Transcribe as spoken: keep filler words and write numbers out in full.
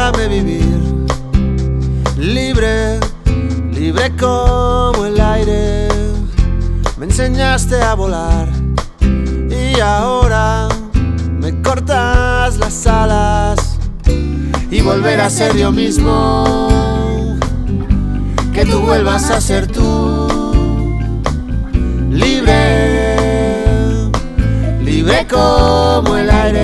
déjame vivir, libre, libre como el aire. Me enseñaste a volar y ahora me cortas las alas. Y volver a ser yo mismo, que tú vuelvas a ser tú. Libre, libre como el aire.